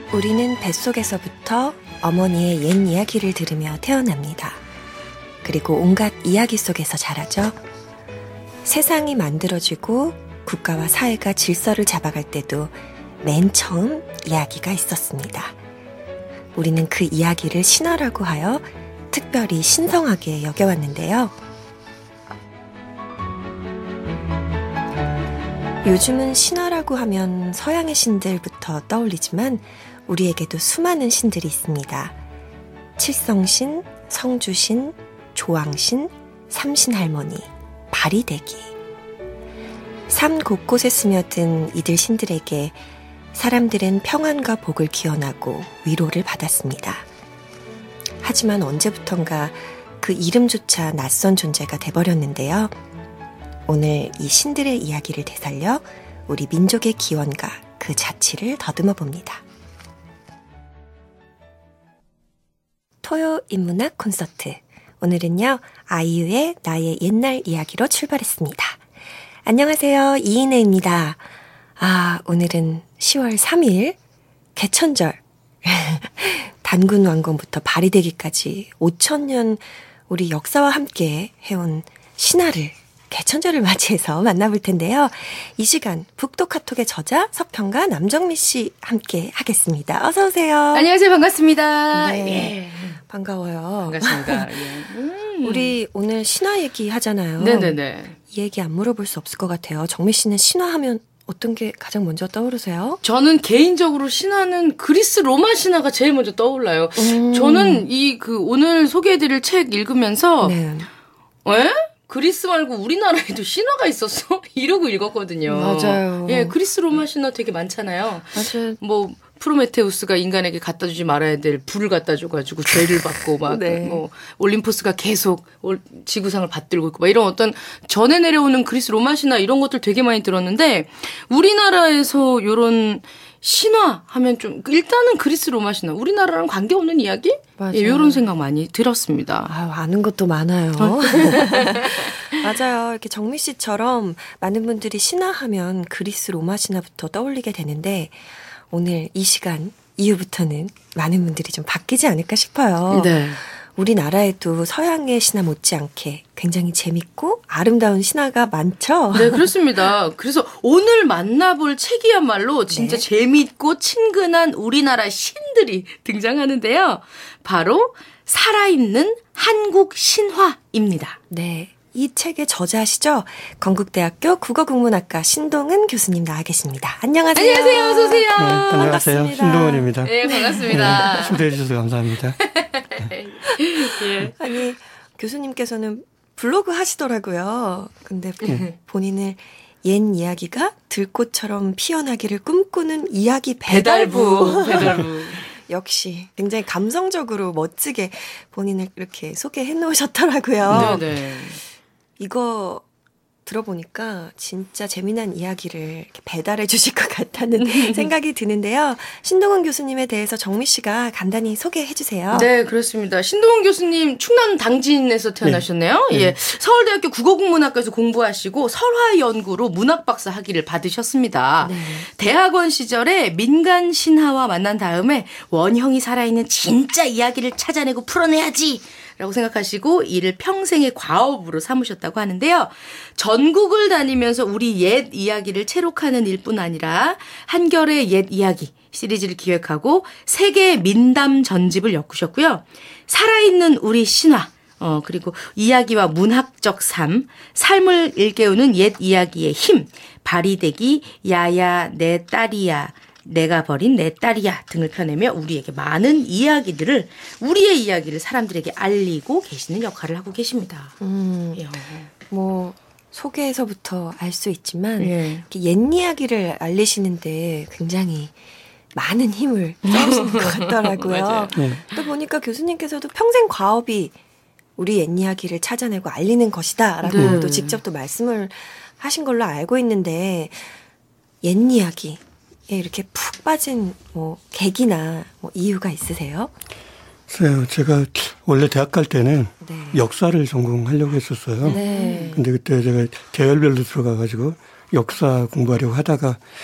우리는 뱃속에서부터 어머니의 옛 이야기를 들으며 태어납니다. 그리고 온갖 이야기 속에서 자라죠. 세상이 만들어지고 국가와 사회가 질서를 잡아갈 때도 맨 처음 이야기가 있었습니다. 우리는 그 이야기를 신화라고 하여 특별히 신성하게 여겨왔는데요. 요즘은 신화라고 하면 서양의 신들부터 떠올리지만 우리에게도 수많은 신들이 있습니다. 칠성신, 성주신, 조왕신, 삼신할머니, 바리대기. 삶 곳곳에 스며든 이들 신들에게 사람들은 평안과 복을 기원하고 위로를 받았습니다. 하지만 언제부턴가 그 이름조차 낯선 존재가 돼버렸는데요. 오늘 이 신들의 이야기를 되살려 우리 민족의 기원과 그 자취를 더듬어 봅니다. 토요 인문학 콘서트. 오늘은요, 아이유의 나의 옛날 이야기로 출발했습니다. 안녕하세요, 이인혜입니다. 오늘은 10월 3일 개천절. 단군 왕건부터 바리대기까지 5,000년 우리 역사와 함께 해온 신화를 개천절을 맞이해서 만나볼 텐데요. 이 시간 북도카톡의 저자 석평가 남정미 씨 함께 하겠습니다. 어서 오세요. 안녕하세요. 반갑습니다. 네, 예. 반가워요. 반갑습니다. 예. 우리 오늘 신화 얘기 하잖아요. 네네네. 이 얘기 안 물어볼 수 없을 것 같아요. 정미 씨는 신화하면 어떤 게 가장 먼저 떠오르세요? 저는 개인적으로 신화는 그리스 로마 신화가 제일 먼저 떠올라요. 저는 오늘 소개해드릴 책 읽으면서 네. 에? 그리스 말고 우리나라에도 신화가 있었어? 이러고 읽었거든요. 맞아요. 예, 그리스 로마 신화 되게 많잖아요. 맞아요. 뭐 프로메테우스가 인간에게 갖다 주지 말아야 될 불을 갖다 줘가지고 죄를 받고 막 네. 뭐 올림포스가 계속 지구상을 받들고 있고 막 이런 어떤 전해 내려오는 그리스 로마 신화 이런 것들 되게 많이 들었는데 우리나라에서 이런 신화 하면 좀 일단은 그리스 로마 신화 우리나라랑 관계없는 이야기? 맞아요. 예, 이런 생각 많이 들었습니다. 아는 것도 많아요. 맞아요. 이렇게 정미 씨처럼 많은 분들이 신화하면 그리스 로마 신화부터 떠올리게 되는데 오늘 이 시간 이후부터는 많은 분들이 좀 바뀌지 않을까 싶어요. 네. 우리나라에도 서양의 신화 못지않게 굉장히 재밌고 아름다운 신화가 많죠? 네, 그렇습니다. 그래서 오늘 만나볼 책이야말로 진짜 네. 재밌고 친근한 우리나라 신들이 등장하는데요. 바로 살아있는 한국 신화입니다. 네. 이 책의 저자시죠? 건국대학교 국어국문학과 신동은 교수님 나와 계십니다. 안녕하세요. 안녕하세요. 어서 오세요. 네, 안녕하세요. 반갑습니다. 신동원입니다. 네, 반갑습니다. 네, 초대해 주셔서 감사합니다. 예. 아니, 교수님께서는 블로그 하시더라고요. 근데 본인을 옛 이야기가 들꽃처럼 피어나기를 꿈꾸는 이야기 배달부. 배달부. 역시 굉장히 감성적으로 멋지게 본인을 이렇게 소개해 놓으셨더라고요. 네네. 이거 들어보니까 진짜 재미난 이야기를 이렇게 배달해 주실 것 같다는 생각이 드는데요. 신동훈 교수님에 대해서 정미 씨가 간단히 소개해 주세요. 네, 그렇습니다. 신동훈 교수님 충남 당진에서 태어나셨네요. 네. 예, 서울대학교 국어국문학과에서 공부하시고 설화연구로 문학박사 학위를 받으셨습니다. 네. 대학원 시절에 민간 신화와 만난 다음에 원형이 살아있는 진짜 이야기를 찾아내고 풀어내야지 라고 생각하시고 이를 평생의 과업으로 삼으셨다고 하는데요. 전국을 다니면서 우리 옛 이야기를 채록하는 일뿐 아니라 한결의 옛 이야기 시리즈를 기획하고 세계의 민담 전집을 엮으셨고요. 살아있는 우리 신화 그리고 이야기와 문학적 삶을 일깨우는 옛 이야기의 힘, 바리대기, 야야 내 딸이야, 내가 버린 내 딸이야 등을 펴내며 우리에게 많은 우리의 이야기를 사람들에게 알리고 계시는 역할을 하고 계십니다. 뭐 소개에서부터 알 수 있지만 예. 이렇게 옛 이야기를 알리시는데 굉장히 많은 힘을 써주시는 것 같더라고요. 맞아요. 네. 또 보니까 교수님께서도 평생 과업이 우리 옛 이야기를 찾아내고 알리는 것이다라고도 네. 직접 또 말씀을 하신 걸로 알고 있는데 옛 이야기에 이렇게 푹 빠진 뭐 계기나 뭐 이유가 있으세요? 글쎄요, 제가 원래 대학 갈 때는 네. 역사를 전공하려고 했었어요. 네. 근데 그때 제가 계열별로 들어가가지고 역사 공부하려고 하다가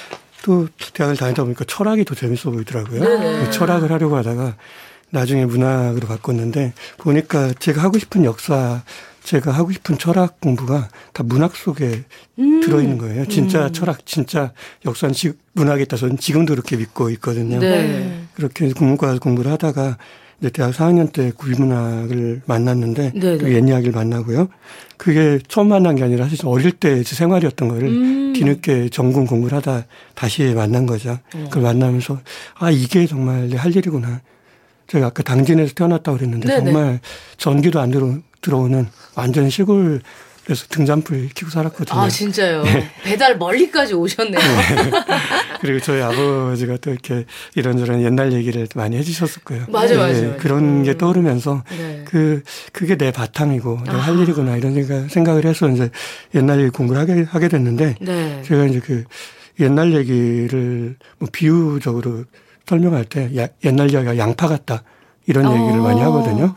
또 대학을 다니다 보니까 철학이 더 재밌어 보이더라고요. 네. 철학을 하려고 하다가 나중에 문학으로 바꿨는데 보니까 제가 하고 싶은 역사, 제가 하고 싶은 철학 공부가 다 문학 속에 들어있는 거예요. 진짜 철학, 진짜 역사는 문학에 있다 저는 지금도 그렇게 믿고 있거든요. 네. 그렇게 국문과 공부를 하다가 이제 대학 4학년 때 구비문학을 만났는데 네네. 그 옛 이야기를 만나고요. 그게 처음 만난 게 아니라 사실 어릴 때 제 생활이었던 거를 뒤늦게 전공 공부를 하다 다시 만난 거죠. 그걸 만나면서 아 이게 정말 내 할 일이구나. 제가 아까 당진에서 태어났다고 그랬는데 네네. 정말 전기도 안 들어오는 완전 시골에서 등잔불 키고 살았거든요. 아 진짜요? 배달 멀리까지 오셨네요. 그리고 저희 아버지가 또 이렇게 이런저런 옛날 얘기를 많이 해주셨을 거예요. 맞아요. 그런 게 떠오르면서 네. 그게 내 바탕이고 내가 할 일이구나 이런 생각을 해서 이제 옛날 얘기 공부를 하게 됐는데 네. 제가 이제 그 옛날 얘기를 뭐 비유적으로 설명할 때 옛날 이야기가 양파 같다. 이런 얘기를 많이 하거든요.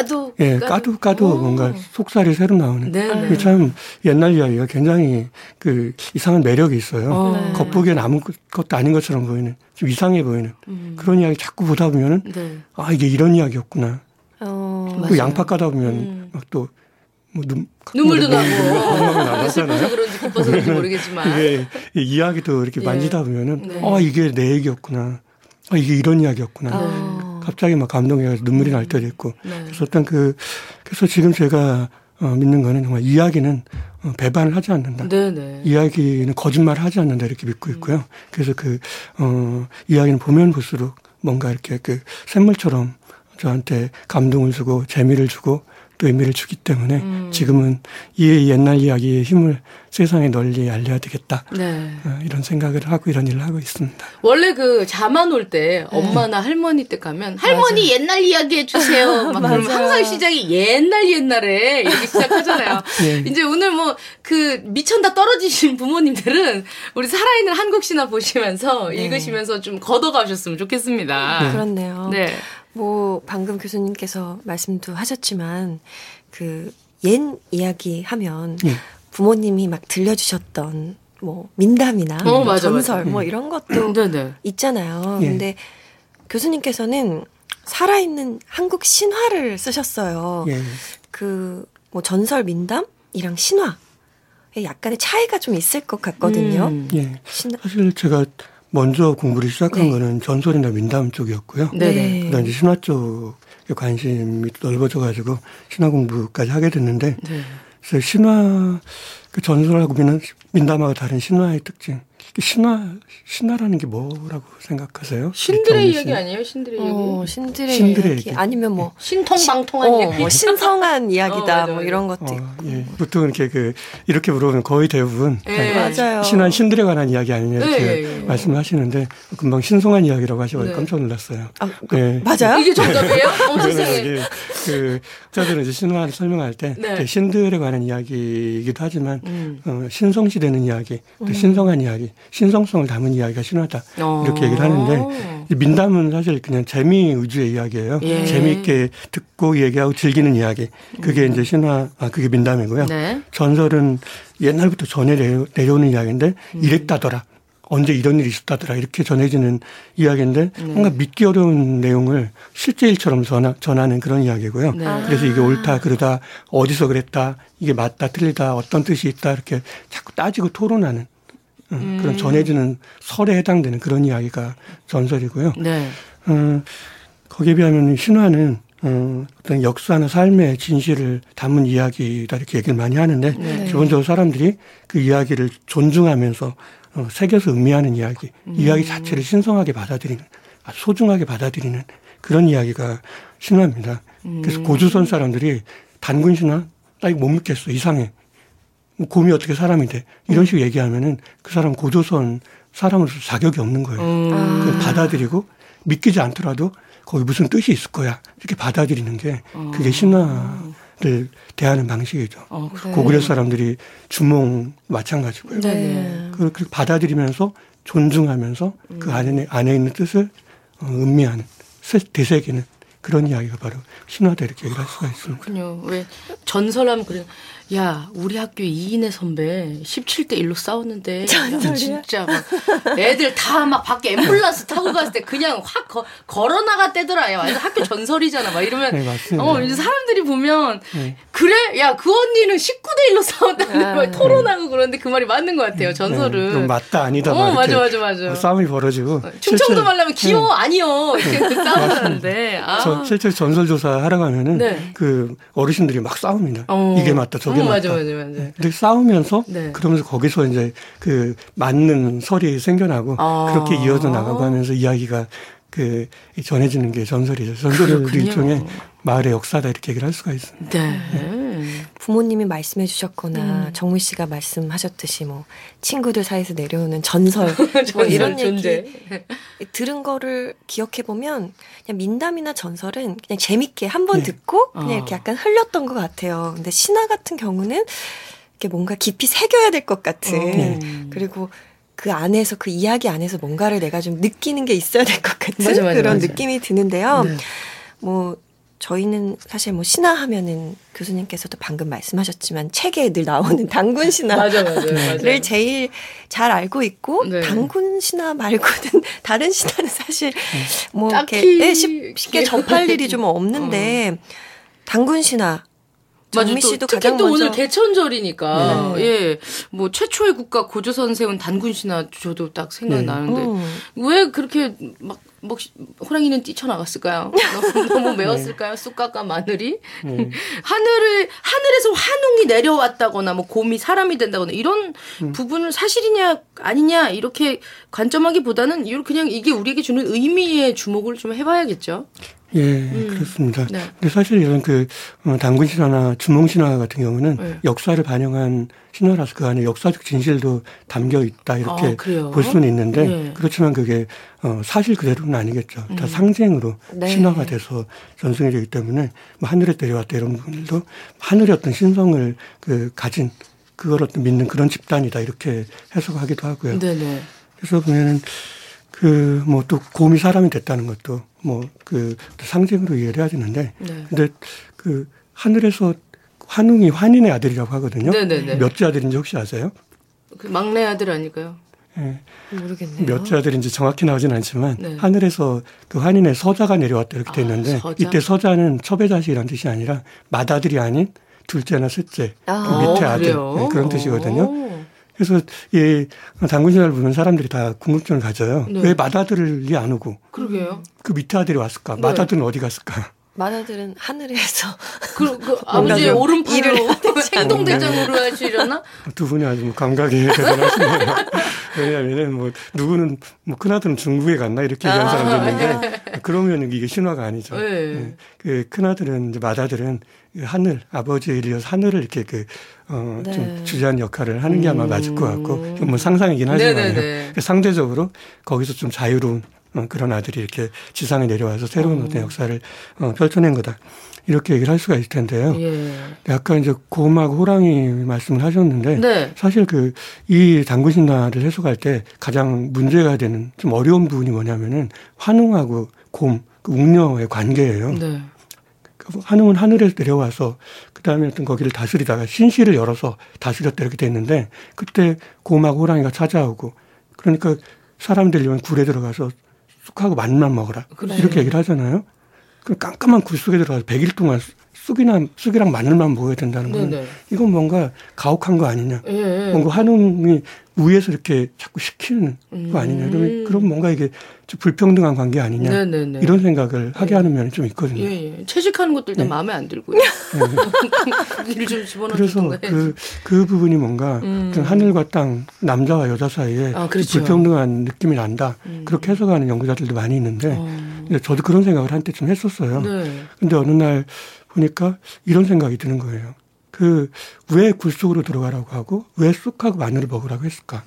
까도 뭔가 속살이 새로 나오는. 네. 참 옛날 이야기가 굉장히 그 이상한 매력이 있어요. 네. 겉보기엔 아무것도 아닌 것처럼 보이는, 좀 이상해 보이는 그런 이야기 자꾸 보다 보면은 네. 아 이게 이런 이야기였구나. 또 양파 까다 보면 막 또 뭐 눈물도 나고 나잖아요. 슬퍼서 그런지 기뻐서 그런지 모르겠지만 이게 이야기도 이렇게 예. 만지다 보면은 네. 이게 내 얘기였구나. 이게 이런 이야기였구나. 갑자기 막 감동해서 눈물이 날 때도 있고. 네. 그래서 그래서 지금 제가 믿는 거는 정말 이야기는 배반을 하지 않는다. 네네. 이야기는 거짓말을 하지 않는다 이렇게 믿고 있고요. 그래서 이야기는 보면 볼수록 뭔가 이렇게 그 샘물처럼 저한테 감동을 주고 재미를 주고 또 의미를 주기 때문에 지금은 이 옛날 이야기의 힘을 세상에 널리 알려야 되겠다. 네. 이런 생각을 하고 이런 일을 하고 있습니다. 원래 그 자만 올 때 엄마나 할머니 때 가면 할머니 옛날 이야기 해주세요. 막 그러면 항상 시작이 옛날에 이렇게 시작하잖아요. 네. 이제 오늘 뭐 그 미천다 떨어지신 부모님들은 우리 살아있는 한국 신화 보시면서 읽으시면서 좀 걷어가셨으면 좋겠습니다. 그렇네요. 네. 뭐 방금 교수님께서 말씀도 하셨지만 그 옛 이야기 하면 부모님이 막 들려주셨던 뭐 민담이나 맞아, 전설 맞아. 뭐 이런 것도 네네. 있잖아요. 예. 근데 교수님께서는 살아있는 한국 신화를 쓰셨어요. 예. 그 뭐 전설 민담이랑 신화 약간의 차이가 좀 있을 것 같거든요. 예. 사실 제가 먼저 공부를 시작한 네. 거는 전설이나 민담 쪽이었고요. 네네. 그다음 이제 신화 쪽에 관심이 넓어져가지고 신화 공부까지 하게 됐는데, 네. 그래서 신화 그 전설하고 민담하고 다른 신화의 특징. 신화라는 게 뭐라고 생각하세요? 신들의 이야기 아니에요? 신들의 이야기? 신들의 이야기. 아니면 뭐 신통방통한 얘기. 뭐 신성한 이야기다 맞아, 뭐 맞아. 이런 것도 있고. 예. 보통 이렇게 물어보면 거의 대부분 맞아요. 신들에 관한 이야기 아니냐 이렇게 말씀을 하시는데 금방 신성한 이야기라고 하셔서 깜짝 놀랐어요. 네. 맞아요? 이게 정답이에요? 세상에. 이게 저들은 이제 신화를 설명할 때 네. 신들에 관한 이야기이기도 하지만 신성시되는 이야기, 또 신성한 이야기, 신성성을 담은 이야기가 신화다 이렇게 얘기를 하는데 민담은 사실 그냥 재미 위주의 이야기예요. 예. 재미있게 듣고 얘기하고 즐기는 이야기. 그게 이제 그게 민담이고요. 네. 전설은 옛날부터 전해 내려오는 이야기인데 이랬다더라. 언제 이런 일이 있었다더라. 이렇게 전해지는 이야기인데 뭔가 믿기 어려운 내용을 실제 일처럼 전하는 그런 이야기고요. 네. 그래서 이게 옳다 그르다 어디서 그랬다 이게 맞다 틀리다 어떤 뜻이 있다 이렇게 자꾸 따지고 토론하는 그런 전해지는 설에 해당되는 그런 이야기가 전설이고요. 네. 거기에 비하면 신화는 어떤 역사나 삶의 진실을 담은 이야기다 이렇게 얘기를 많이 하는데 기본적으로 사람들이 그 이야기를 존중하면서 새겨서 음미하는 이야기, 이야기 자체를 신성하게 받아들이는, 소중하게 받아들이는 그런 이야기가 신화입니다. 그래서 고조선 사람들이 단군 신화? 나 이거 못 믿겠어. 이상해. 곰이 어떻게 사람이 돼? 이런 식으로 얘기하면은 그 사람 고조선 사람으로서 자격이 없는 거예요. 그걸 받아들이고 믿기지 않더라도 거기 무슨 뜻이 있을 거야. 이렇게 받아들이는 게 그게 신화를 대하는 방식이죠. 고구려 사람들이 주몽 마찬가지고요. 네. 그렇게 받아들이면서 존중하면서 그 안에 있는 뜻을 음미하는, 되새기는 그런 이야기가 바로 신화다 이렇게 얘기를 할 수가 있습니다. 그렇군요. 왜 전설하면 그래 야, 우리 학교 이인혜 선배 17대 1로 싸웠는데 야, 진짜 막 애들 다 막 밖에 앰뷸런스 타고 갔을 때 그냥 확 걸어 나갔대더라. 야, 완전 학교 전설이잖아. 막 이러면 네, 맞습니다. 이제 사람들이 보면 네. 그래? 야, 그 언니는 19대 1로 싸웠다는데 막 토론하고 그러는데 그 말이 맞는 것 같아요. 전설은. 네, 맞다 아니다. 맞아. 싸움이 벌어지고. 충청도 말하면 귀여워 아니요 이렇게 싸우는데. 실제 전설조사 하러 가면은 네. 그 어르신들이 막 싸웁니다. 이게 맞다 저게 맞다. 맞아. 근데 싸우면서 네. 그러면서 거기서 이제 그 맞는 설이 생겨나고 그렇게 이어져 나가고 하면서 이야기가 그 전해지는 게 전설이죠. 전설을 일종의 마을의 역사다 이렇게 얘기를 할 수가 있습니다. 네. 부모님이 말씀해 주셨거나 정미 씨가 말씀하셨듯이 뭐 친구들 사이에서 내려오는 전설 뭐 이런 존재. 얘기 들은 거를 기억해 보면 그냥 민담이나 전설은 그냥 재밌게 한 번 듣고 그냥 이렇게 약간 흘렸던 것 같아요. 근데 신화 같은 경우는 이렇게 뭔가 깊이 새겨야 될 것 같은 그리고 그 안에서 그 이야기 안에서 뭔가를 내가 좀 느끼는 게 있어야 될 것 같은 그런 느낌이 드는데요. 네. 뭐 저희는 사실 뭐 신화 하면은 교수님께서도 방금 말씀하셨지만 책에 늘 나오는 단군 신화를 제일 잘 알고 있고 네. 단군 신화 말고는 다른 신화는 사실 뭐 이렇게 쉽게 접할 일이 좀 없는데 단군 신화 정미 씨도 특히 가장 또 먼저 오늘 개천절이니까 예, 뭐 최초의 국가 고조선 세운 단군 신화 저도 딱 생각이 나는데 왜 그렇게 막 호랑이는 뛰쳐나갔을까요? 너무 매웠을까요? 쑥갓과 마늘이 하늘에서 환웅이 내려왔다거나 뭐 곰이 사람이 된다거나 이런 부분은 사실이냐 아니냐 이렇게 관점하기보다는 그냥 이게 우리에게 주는 의미에 주목을 좀 해봐야겠죠. 예, 그렇습니다. 네. 근데 사실 이런 단군 신화나 주몽 신화 같은 경우는 역사를 반영한 신화라서 그 안에 역사적 진실도 담겨 있다 이렇게 볼 수는 있는데 그렇지만 그게 사실 그대로는 아니겠죠. 다 상징으로 신화가 돼서 전승이 되기 때문에 뭐 하늘에 내려왔다 이런 부분들도 하늘의 어떤 신성을 가진 그걸 어떤 믿는 그런 집단이다 이렇게 해석하기도 하고요. 네네. 그래서 보면은 뭐 또 곰이 사람이 됐다는 것도 뭐 상징으로 이해를 해야 되는데 근데 하늘에서 환웅이 환인의 아들이라고 하거든요. 네네네. 몇째 아들인지 혹시 아세요? 그 막내 아들 아닐까요? 네. 모르겠네요. 몇째 아들인지 정확히 나오진 않지만 하늘에서 그 환인의 서자가 내려왔다 이렇게 돼 있는데 이때 서자는 첩의 자식이라는 뜻이 아니라 맏아들이 아닌 둘째나 셋째 그 밑에 아들 그런 뜻이거든요. 그래서 이 단군 신화를 보면 사람들이 다 궁금증을 가져요. 왜 맏아들이 안 오고 그러게요. 그 밑에 아들이 왔을까? 맏아들은 어디 갔을까? 맏아들은 하늘에서 그 아버지의 오른팔로 행동대장으로 하시려나? 두 분이 아주 감각이 대단하시네요. 왜냐하면은 뭐 누구는 뭐 큰아들은 중국에 갔나 이렇게 얘기하는 사람도 있는데 그러면 이게 신화가 아니죠. 그 큰아들은 이제 맏아들은 하늘 아버지에 이어서 하늘을 이렇게 좀 주재한 역할을 하는 게 아마 맞을 것 같고 뭐 상상이긴 하지만 상대적으로 거기서 좀 자유로운 그런 아들이 이렇게 지상에 내려와서 새로운 어떤 역사를 펼쳐낸 거다. 이렇게 얘기를 할 수가 있을 텐데요. 아까 이제 곰하고 호랑이 말씀을 하셨는데 사실 이 단군 신화를 해석할 때 가장 문제가 되는 좀 어려운 부분이 뭐냐면은 환웅하고 곰, 웅녀의 관계예요. 환웅은 하늘에서 내려와서 그다음에 어떤 거기를 다스리다가 신실을 열어서 다스렸다 이렇게 됐는데 그때 곰하고 호랑이가 찾아오고 그러니까 사람 되려면 굴에 들어가서 쑥하고 마늘만 먹어라. 이렇게 얘기를 하잖아요. 그럼 깜깜한 굴 속에 들어가서 100일 동안 쑥이랑 마늘만 먹어야 된다는 건 이건 뭔가 가혹한 거 아니냐. 뭔가 환웅이 위에서 이렇게 자꾸 시키는 거 아니냐. 그럼 뭔가 이게 좀 불평등한 관계 아니냐. 이런 생각을 하게 하는 면이 좀 있거든요. 채식하는 것도 일단 마음에 안 들고요. 고기를 좀 집어넣어주던가 그래서 그 부분이 뭔가 하늘과 땅, 남자와 여자 사이에 불평등한 느낌이 난다. 그렇게 해석하는 연구자들도 많이 있는데 저도 그런 생각을 한때 좀 했었어요. 근데 어느 날 보니까 이런 생각이 드는 거예요. 왜 굴 속으로 들어가라고 하고 왜 쑥하고 마늘을 먹으라고 했을까?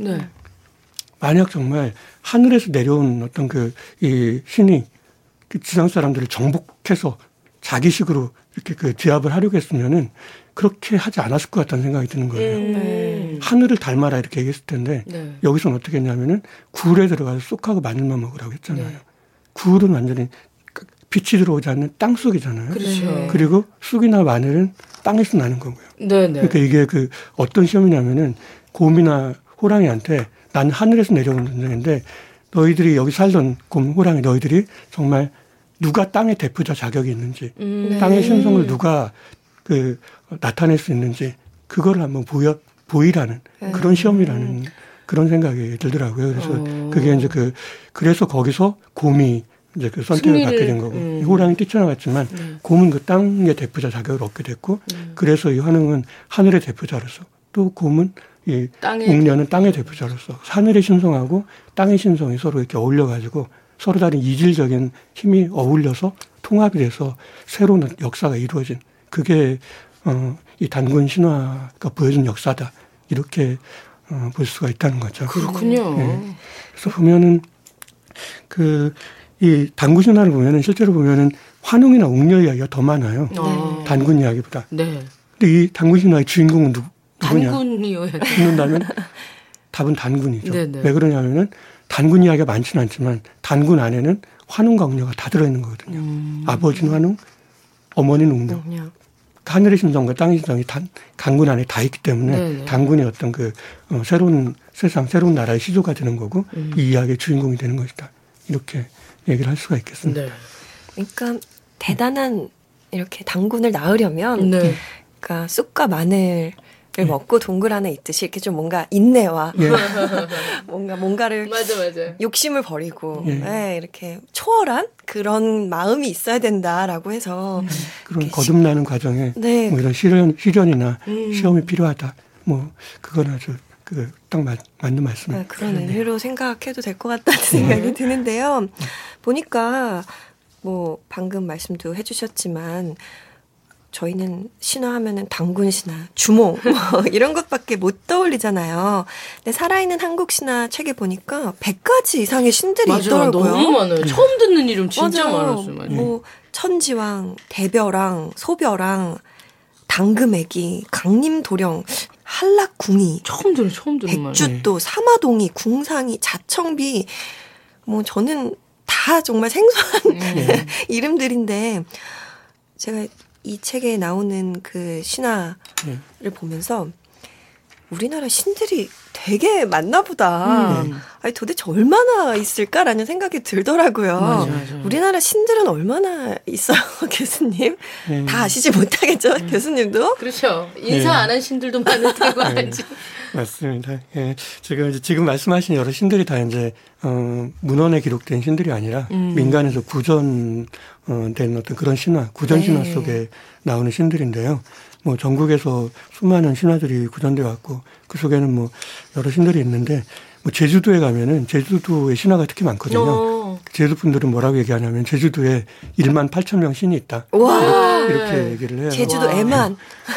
만약 정말 하늘에서 내려온 어떤 이 신이 지상 사람들을 정복해서 자기식으로 이렇게 제압을 하려고 했으면은 그렇게 하지 않았을 것 같다는 생각이 드는 거예요. 하늘을 닮아라 이렇게 얘기했을 텐데 여기서는 어떻게 했냐면은 굴에 들어가서 쑥하고 마늘만 먹으라고 했잖아요. 굴은 완전히 빛이 들어오지 않는 땅 속이잖아요. 그렇죠. 그리고 쑥이나 마늘은 땅에서 나는 거고요. 네네. 그러니까 이게 그 어떤 시험이냐면은 곰이나 호랑이한테 난 하늘에서 내려오는 존재인데 너희들이 여기 살던 곰, 호랑이 너희들이 정말 누가 땅의 대표자 자격이 있는지 땅의 신성을 누가 그 나타낼 수 있는지 그걸 한번 보이라는 그런 시험이라는 그런 생각이 들더라고요. 그래서 그게 이제 그래서 거기서 곰이 이제 그 선택을 받게 된 거고 호랑이 뛰쳐나갔지만 곰은 그 땅의 대표자 자격을 얻게 됐고 그래서 이 환웅은 하늘의 대표자로서 또 곰은 이 웅녀는 땅의 대표자로서 하늘의 신성하고 땅의 신성이 서로 이렇게 어울려가지고 서로 다른 이질적인 힘이 어울려서 통합이 돼서 새로운 역사가 이루어진 그게 이 단군 신화가 보여준 역사다 이렇게 볼 수가 있다는 거죠. 그렇군요. 네. 그래서 보면은 이 단군 신화를 보면은 실제로 보면은 환웅이나 웅녀 이야기가 더 많아요. 단군 이야기보다. 네. 근데 이 단군 신화의 주인공은 누구냐? 단군이어야 돼. 묻는다면 답은 단군이죠. 네네. 왜 그러냐면은 단군 이야기가 많지는 않지만 단군 안에는 환웅과 웅녀가 다 들어있는 거거든요. 아버지는 환웅, 어머니는 웅녀. 하늘의 신성과 땅의 신성이 단군 안에 다 있기 때문에 네네. 단군이 어떤 새로운 세상, 새로운 나라의 시조가 되는 거고 이 이야기의 주인공이 되는 것이다. 이렇게 얘기를 할 수가 있겠습니다. 네. 그러니까 대단한 이렇게 단군을 낳으려면 네. 그러니까 쑥과 마늘을 먹고 동굴 안에 있듯이 이렇게 좀 뭔가 인내와 뭔가를 맞아. 욕심을 버리고 이렇게 초월한 그런 마음이 있어야 된다라고 해서 그런 거듭나는 과정에 뭐 이런 시련이나 시험이 필요하다. 뭐 그건 아주 딱 맞는 말씀이에요. 그런 의미로 생각해도 될 것 같다는 생각이 드는데요. 보니까 뭐 방금 말씀도 해주셨지만 저희는 신화하면은 단군 신화, 주몽 뭐 이런 것밖에 못 떠올리잖아요. 근데 살아있는 한국 신화 책에 보니까 100가지 이상의 신들이 있더라고요. 너무 많아요. 처음 듣는 이름 진짜 많았어요. 뭐 천지왕, 대벼랑, 소벼랑, 당금애기, 강림도령, 한락궁이, 처음 듣는 말. 백주도, 사마동이, 궁상이, 자청비, 뭐 저는 다 정말 생소한 이름들인데 제가 이 책에 나오는 그 신화를 보면서 우리나라 신들이 되게 많나 보다. 아니 도대체 얼마나 있을까라는 생각이 들더라고요. 맞아. 우리나라 신들은 얼마나 있어요, 교수님? 다 아시지 못하겠죠, 교수님도? 그렇죠. 인사 안 한 신들도 많을 테고 알지. 맞습니다. 예. 지금 말씀하신 여러 신들이 다 이제 문헌에 기록된 신들이 아니라 민간에서 구전된 어떤 그런 신화, 구전 신화 속에 나오는 신들인데요. 뭐 전국에서 수많은 신화들이 구전되어 왔고 그 속에는 뭐 여러 신들이 있는데 뭐 제주도에 가면은 제주도의 신화가 특히 많거든요. 제주도 분들은 뭐라고 얘기하냐면 제주도에 18,000명 신이 있다. 이렇게 얘기를 해요. 제주도에만.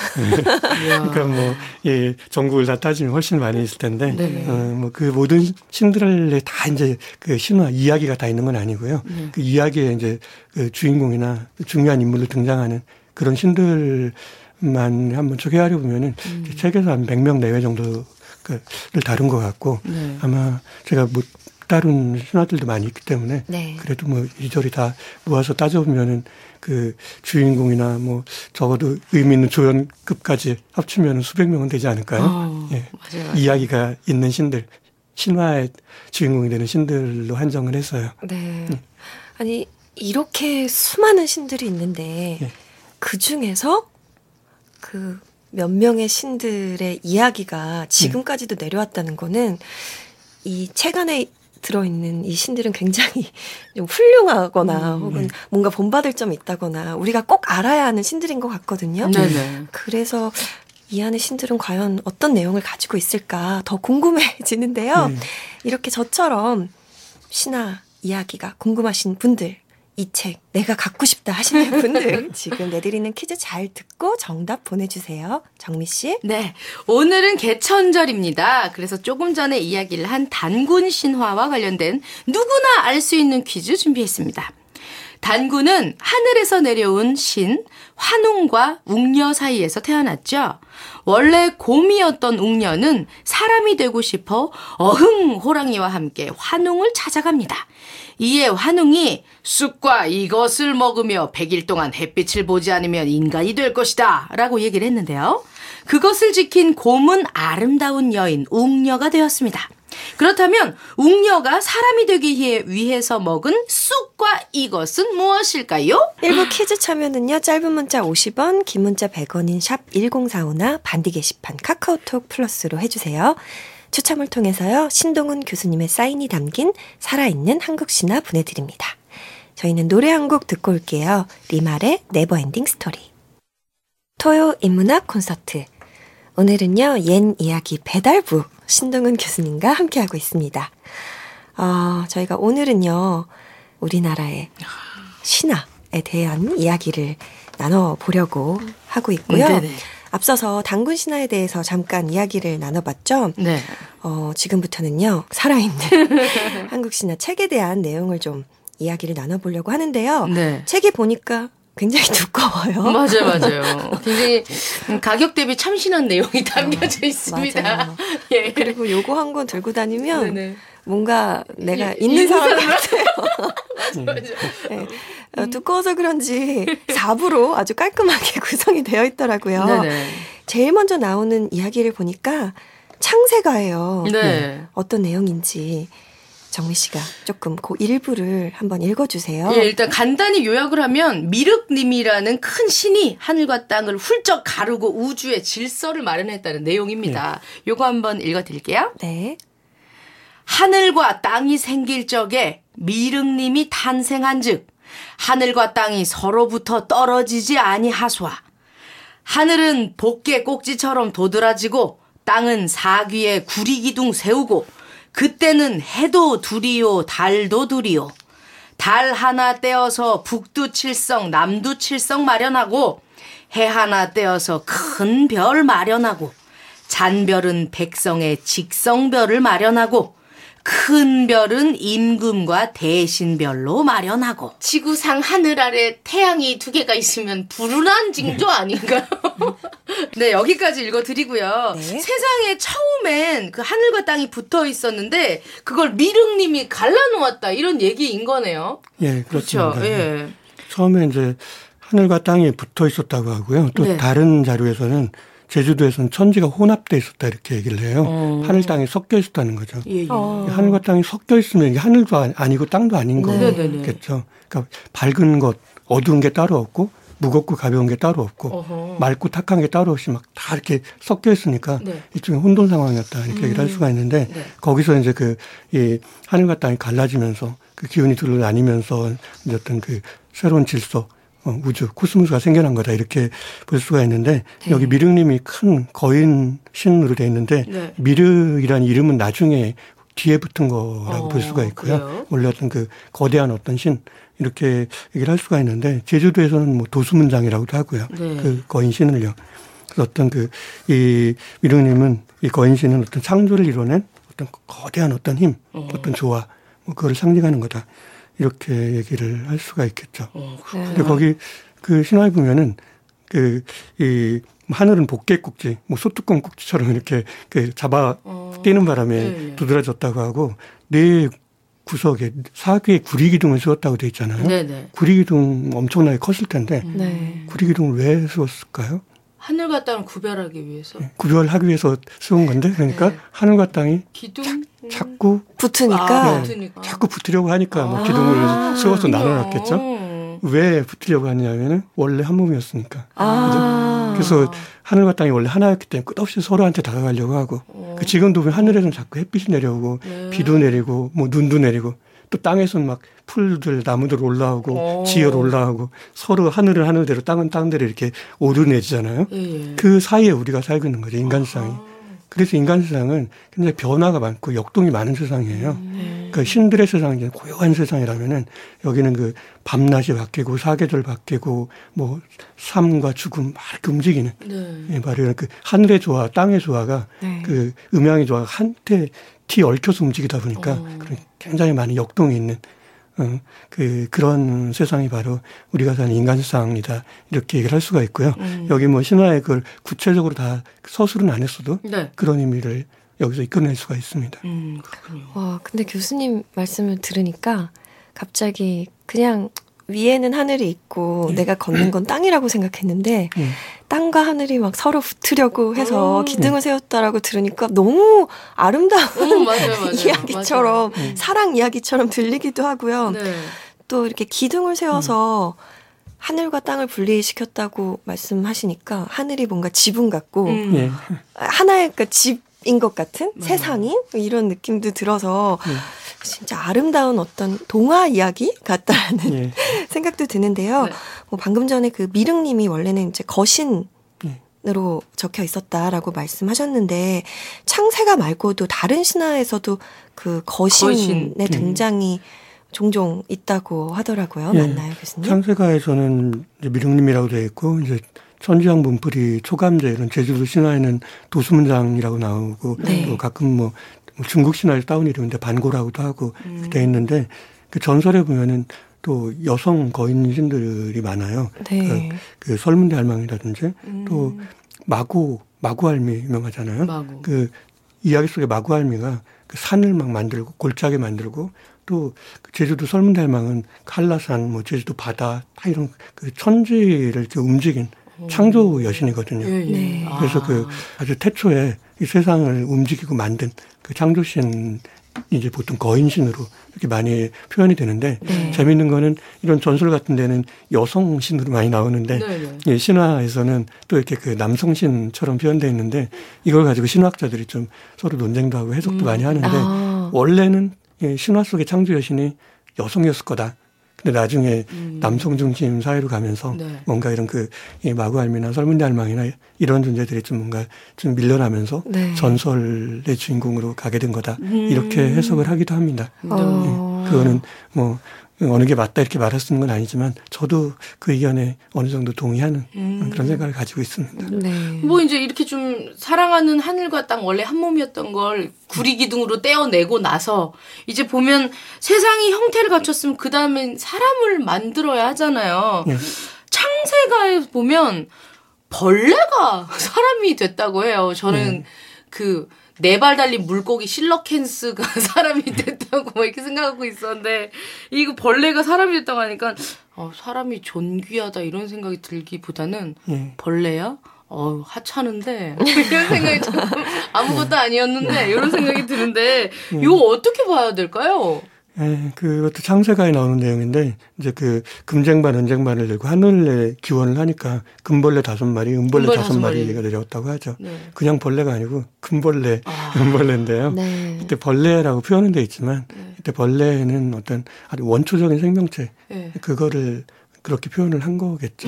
그러니까 뭐 전국을 다 따지면 훨씬 많이 있을 텐데 뭐 그 모든 신들에 다 이제 그 신화 이야기가 다 있는 건 아니고요. 그 이야기에 이제 그 주인공이나 중요한 인물로 등장하는 그런 신들만 한번 소개하려 보면은 책에서 한 100명 내외 정도를 다룬 것 같고 아마 제가 못 다룬 신화들도 많이 있기 때문에 그래도 뭐 이리저리 다 모아서 따져보면은 그 주인공이나 뭐 적어도 의미 있는 조연급까지 합치면 수백 명은 되지 않을까요? 맞아요. 이야기가 있는 신들, 신화의 주인공이 되는 신들로 한정을 했어요. 네. 아니 이렇게 수많은 신들이 있는데 그 중에서 그 몇 명의 신들의 이야기가 지금까지도 내려왔다는 거는 이 책 안에 들어있는 이 신들은 굉장히 좀 훌륭하거나 혹은 뭔가 본받을 점이 있다거나 우리가 꼭 알아야 하는 신들인 것 같거든요. 그래서 이 안에 신들은 과연 어떤 내용을 가지고 있을까 더 궁금해지는데요. 이렇게 저처럼 신화 이야기가 궁금하신 분들 이 책 내가 갖고 싶다 하시는 분들 지금 내드리는 퀴즈 잘 듣고 정답 보내주세요. 정미 씨. 네, 오늘은 개천절입니다. 그래서 조금 전에 이야기를 한 단군 신화와 관련된 누구나 알 수 있는 퀴즈 준비했습니다. 단군은 하늘에서 내려온 신 환웅과 웅녀 사이에서 태어났죠. 원래 곰이었던 웅녀는 사람이 되고 싶어 어흥 호랑이와 함께 환웅을 찾아갑니다. 이에 환웅이 쑥과 이것을 먹으며 100일 동안 햇빛을 보지 않으면 인간이 될 것이다 라고 얘기를 했는데요. 그것을 지킨 곰은 아름다운 여인 웅녀가 되었습니다. 그렇다면 웅녀가 사람이 되기 위해서 먹은 쑥과 이것은 무엇일까요? 1부 퀴즈 참여는요. 짧은 문자 50원, 긴 문자 100원인 샵 1045나 반디 게시판 카카오톡 플러스로 해주세요. 추첨을 통해서요. 신동훈 교수님의 사인이 담긴 살아있는 한국 신화 보내드립니다. 저희는 노래 한 곡 듣고 올게요. 리말의 네버엔딩 스토리. 토요 인문학 콘서트. 오늘은요. 옛 이야기 배달부 신동훈 교수님과 함께하고 있습니다. 저희가 오늘은요. 우리나라의 신화에 대한 이야기를 나눠보려고 하고 있고요. 네네. 앞서서 단군 신화에 대해서 잠깐 이야기를 나눠봤죠. 네. 지금부터는요. 살아있는 한국 신화 책에 대한 내용을 좀 이야기를 나눠보려고 하는데요. 네. 책이 보니까 굉장히 두꺼워요. 맞아요. 굉장히 가격 대비 참신한 내용이 담겨져 있습니다. 맞아요. 예. 그리고 요거 한 권 들고 다니면 네네. 뭔가 내가 있는 사람 같아요. 맞아. 네. 두꺼워서 그런지 4부로 아주 깔끔하게 구성이 되어 있더라고요. 네네. 제일 먼저 나오는 이야기를 보니까 창세가예요. 네. 어떤 내용인지 정미 씨가 조금 그 일부를 한번 읽어주세요. 예, 일단 간단히 요약을 하면 미륵님이라는 큰 신이 하늘과 땅을 훌쩍 가르고 우주의 질서를 마련했다는 내용입니다. 요거 한번 읽어드릴게요. 네. 하늘과 땅이 생길 적에 미륵님이 탄생한즉 하늘과 땅이 서로부터 떨어지지 아니하소아. 하늘은 복개 꼭지처럼 도드라지고 땅은 사귀에 구리기둥 세우고 그때는 해도 둘이요 달도 둘이요. 달 하나 떼어서 북두 칠성 남두 칠성 마련하고 해 하나 떼어서 큰 별 마련하고 잔별은 백성의 직성별을 마련하고 큰 별은 임금과 대신별로 마련하고 지구상 하늘 아래 태양이 2개가 있으면 불운한 징조 아닌가요? 네, 여기까지 읽어드리고요. 네. 세상에 처음엔 그 하늘과 땅이 붙어 있었는데 그걸 미륵님이 갈라놓았다 이런 얘기인 거네요. 예, 그렇죠. 그렇습니다. 예. 처음에 이제 하늘과 땅이 붙어 있었다고 하고요. 또 네. 다른 자료에서는 제주도에서는 천지가 혼합돼 있었다 이렇게 얘기를 해요. 하늘 땅이 섞여 있었다는 거죠. 예, 예. 하늘과 땅이 섞여 있으면 이게 하늘도 아니고 땅도 아닌 거겠죠. 그러니까 밝은 것, 어두운 게 따로 없고 무겁고 가벼운 게 따로 없고 어허. 맑고 탁한 게 따로 없이 막 다 이렇게 섞여 있으니까 네. 일종의 혼돈 상황이었다 이렇게 얘기를 할 수가 있는데 네. 거기서 이제 이 하늘과 땅이 갈라지면서 그 기운이 둘로 나뉘면서 이제 어떤 그 새로운 질서 우주, 코스모스가 생겨난 거다 이렇게 볼 수가 있는데 네. 여기 미륵님이 큰 거인 신으로 돼 있는데 네. 미륵이라는 이름은 나중에 뒤에 붙은 거라고 볼 수가 있고요. 그래요? 원래 어떤 그 거대한 어떤 신 이렇게 얘기를 할 수가 있는데 제주도에서는 뭐 도수문장이라고도 하고요. 네. 그 거인 신을요. 그래서 어떤 이 미륵님은 이 거인 신은 어떤 창조를 이뤄낸 어떤 거대한 어떤 힘, 어떤 조화, 뭐 그걸 상징하는 거다. 이렇게 얘기를 할 수가 있겠죠. 근데 거기 그 신화에 보면은 이 하늘은 복개꼭지, 뭐 소뚜껑 꼭지처럼 이렇게 잡아 뛰는 바람에 두드러졌다고 하고 네 구석에 사귀에 구리기둥을 세웠다고 돼 있잖아요. 네네. 구리기둥 엄청나게 컸을 텐데 네. 구리기둥을 왜 세웠을까요? 하늘과 땅을 구별하기 위해서. 구별하기 위해서 세운 건데 그러니까 네. 하늘과 땅이 기둥 자꾸 붙으니까. 붙으니까. 자꾸 붙으려고 하니까 뭐 기둥을 세워서 나눠놨겠죠. 왜 붙으려고 하냐면은 원래 한 몸이었으니까. 그래서 하늘과 땅이 원래 하나였기 때문에 끝없이 서로한테 다가가려고 하고 지금도 하늘에서는 자꾸 햇빛이 내려오고 비도 내리고 뭐 눈도 내리고 또 땅에서는 막 풀들 나무들 올라오고 지열 올라오고 서로 하늘은 하늘대로 땅은 땅대로 이렇게 오르내지잖아요. 예. 그 사이에 우리가 살고 있는 거죠. 인간 세상이. 그래서 인간 세상은 굉장히 변화가 많고 역동이 많은 세상이에요. 그러니까 신들의 세상이 고요한 세상이라면은 여기는 그 밤낮이 바뀌고 사계절 바뀌고 뭐 삶과 죽음 막 이렇게 움직이는 예, 바로 이런 그 하늘의 조화, 땅의 조화가 그 음양의 조화가 한테 티 얽혀서 움직이다 보니까 그런 굉장히 많은 역동이 있는 그런 세상이 바로 우리가 사는 인간상이다. 이렇게 얘기를 할 수가 있고요. 여기 뭐 신화에 그걸 구체적으로 다 서술은 안 했어도 네. 그런 의미를 여기서 이끌어낼 수가 있습니다. 그렇군요. 와, 근데 교수님 말씀을 들으니까 갑자기 그냥 위에는 하늘이 있고 내가 걷는 건 땅이라고 생각했는데 땅과 하늘이 막 서로 붙으려고 해서 기둥을 세웠다라고 들으니까 너무 아름다운 맞아요. 이야기처럼 맞아요. 사랑 이야기처럼 들리기도 하고요. 네. 또 이렇게 기둥을 세워서 하늘과 땅을 분리시켰다고 말씀하시니까 하늘이 뭔가 지붕 같고 하나의 그러니까 집인 것 같은 세상인 이런 느낌도 들어서 진짜 아름다운 어떤 동화 이야기 같다라는 생각도 드는데요. 네. 뭐 방금 전에 그 미륵님이 원래는 이제 거신으로 적혀 있었다라고 말씀하셨는데 창세가 말고도 다른 신화에서도 그 거신의 등장이 종종 있다고 하더라고요. 맞나요, 교수님? 창세가에서는 이제 미륵님이라고 되어 있고 이제 천지양 분풀이 초감제 이런 제주도 신화에는 도수문장이라고 나오고 또 가끔 뭐 중국 신화에서 따온 이름인데 반고라고도 하고 돼 있는데 그 전설에 보면은 또 여성 거인신들이 많아요. 네. 그 설문대 할망이라든지 또 마구할미 유명하잖아요. 그 이야기 속의 마구할미가 그 산을 막 만들고 골짜기 만들고 또 제주도 설문대 할망은 한라산, 뭐 제주도 바다 다 이런 그 천지를 이렇게 움직인 창조 여신이거든요. 그래서 그 아주 태초에 이 세상을 움직이고 만든 그 창조신 이제 보통 거인신으로 이렇게 많이 표현이 되는데 재미있는 거는 이런 전설 같은 데는 여성신으로 많이 나오는데 예, 신화에서는 또 이렇게 그 남성신처럼 표현되어 있는데 이걸 가지고 신화학자들이 좀 서로 논쟁도 하고 해석도 많이 하는데 원래는 예, 신화 속의 창조 여신이 여성이었을 거다. 근데 나중에 남성 중심 사회로 가면서 뭔가 이런 그 마구할미나 설문대 할망이나 이런 존재들이 좀 뭔가 좀 밀려나면서 전설의 주인공으로 가게 된 거다. 이렇게 해석을 하기도 합니다. 예, 그거는 뭐 어느 게 맞다 이렇게 말할 수 있는 건 아니지만 저도 그 의견에 어느 정도 동의하는 그런 생각을 가지고 있습니다. 뭐 이제 이렇게 좀 사랑하는 하늘과 땅 원래 한 몸이었던 걸 구리기둥으로 떼어내고 나서 이제 보면 세상이 형태를 갖췄으면 그 다음엔 사람을 만들어야 하잖아요. 창세가에 보면 벌레가 사람이 됐다고 해요. 저는 그 4발 달린 물고기 실러캔스가 사람이 됐다고 막 이렇게 생각하고 있었는데 이거 벌레가 사람이 됐다고 하니까 사람이 존귀하다 이런 생각이 들기보다는 벌레야? 하찮은데 이런 생각이 조금 아무것도 아니었는데 이런 생각이 드는데 이거 어떻게 봐야 될까요? 예, 그것도 창세가에 나오는 내용인데, 이제 그 금쟁반, 은쟁반을 들고 하늘에 기원을 하니까 금벌레 5마리, 은벌레 5마리가 내려왔다고 하죠. 그냥 벌레가 아니고 금벌레, 은벌레인데요. 그때 벌레라고 표현은 돼 있지만, 그때 벌레는 어떤 아주 원초적인 생명체, 그거를 그렇게 표현을 한 거겠죠.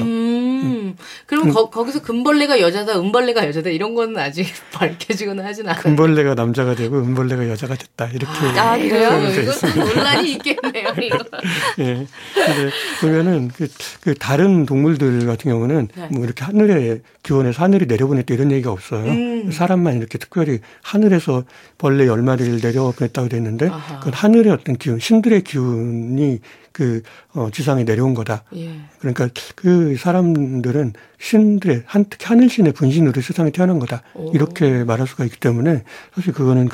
그럼 거기서 금벌레가 여자다, 은벌레가 여자다 이런 거는 아직 밝혀지거나 하진 않아요. 금벌레가 남자가 되고 은벌레가 여자가 됐다 이렇게. 그래요? 이것도 논란이 있겠네요. 이거. 예. 근데 보면은 그 다른 동물들 같은 경우는 뭐 이렇게 하늘에 기원해서 하늘이 내려보냈다 이런 얘기가 없어요. 사람만 이렇게 특별히 하늘에서 벌레 10마리를 내려보냈다고 됐는데 그건 하늘의 어떤 기운, 신들의 기운이 지상에 내려온 거다. 그러니까 그 사람들은 신들의, 특히 하늘신의 분신으로 세상에 태어난 거다. 이렇게 말할 수가 있기 때문에 사실 그거는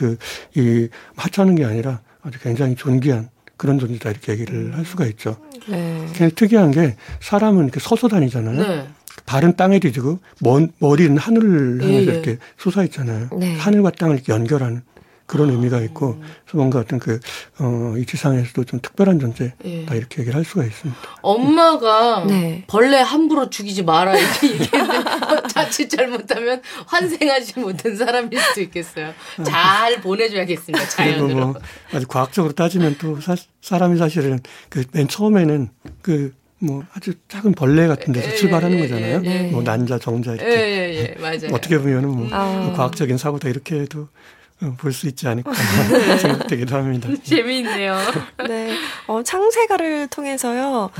하찮은 게 아니라 아주 굉장히 존귀한 그런 존재다. 이렇게 얘기를 할 수가 있죠. 굉장히 특이한 게 사람은 이렇게 서서 다니잖아요. 발은 땅에 뒤지고 머리는 하늘을 향해서 이렇게 솟아있잖아요. 하늘과 땅을 이렇게 연결하는. 그런 의미가 있고, 그래서 뭔가 어떤 이 지상에서도 좀 특별한 존재다 이렇게 얘기를 할 수가 있습니다. 엄마가 벌레 함부로 죽이지 마라 이렇게 얘기했는데 자칫 잘못하면 환생하지 못한 사람일 수도 있겠어요. 잘 보내줘야겠습니다. 자연으로. 그리고 뭐 아주 과학적으로 따지면 또 사람이 사실은 맨 처음에는 뭐 아주 작은 벌레 같은 데서 출발하는 거잖아요. 뭐 난자, 정자 이렇게. 맞아요. 어떻게 보면은 뭐 과학적인 사고다 이렇게 해도 볼 수 있지 않을까 생각되기도 합니다. 재미있네요. 네, 창세가를 통해서요.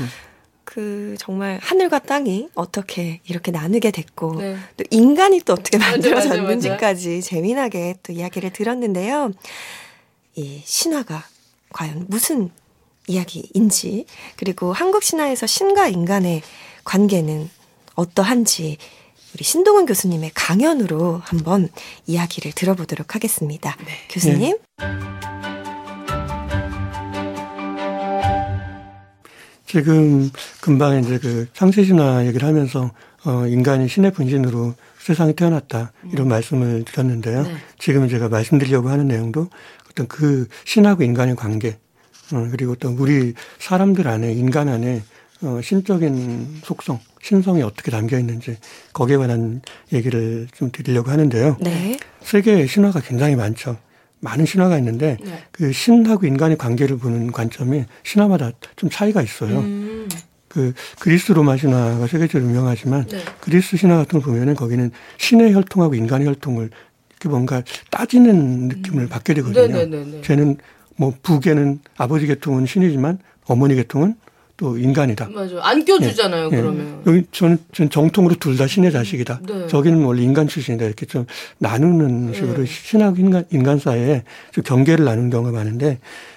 정말 하늘과 땅이 어떻게 이렇게 나누게 됐고 또 인간이 또 어떻게 만들어졌는지까지 재미나게 또 이야기를 들었는데요. 이 신화가 과연 무슨 이야기인지, 그리고 한국 신화에서 신과 인간의 관계는 어떠한지 우리 신동훈 교수님의 강연으로 한번 이야기를 들어보도록 하겠습니다. 네. 교수님. 네. 지금 금방 이제 그 창세신화 얘기를 하면서 인간이 신의 분신으로 세상에 태어났다 이런 말씀을 드렸는데요. 네. 지금 제가 말씀드리려고 하는 내용도 어떤 그 신하고 인간의 관계, 그리고 또 우리 사람들 안에, 인간 안에 신적인 속성, 신성이 어떻게 담겨 있는지 거기에 관한 얘기를 좀 드리려고 하는데요. 네. 세계에 신화가 굉장히 많죠. 많은 신화가 있는데 네. 그 신하고 인간의 관계를 보는 관점이 신화마다 좀 차이가 있어요. 그 그리스 로마 신화가 세계적으로 유명하지만 네. 그리스 신화 같은 걸 보면은 거기는 신의 혈통하고 인간의 혈통을 이렇게 뭔가 따지는 느낌을 받게 되거든요. 네네네네. 쟤는 뭐 부계는 아버지 계통은 신이지만 어머니 계통은 또 인간이다. 맞아요. 안 껴주잖아요. 네. 그러면 여기 저는 정통으로 둘 다 신의 자식이다. 네. 저기는 원래 인간 출신이다. 이렇게 좀 나누는 식으로 네. 신하고 인간 사이에 좀 경계를 나누는 경우가 많은데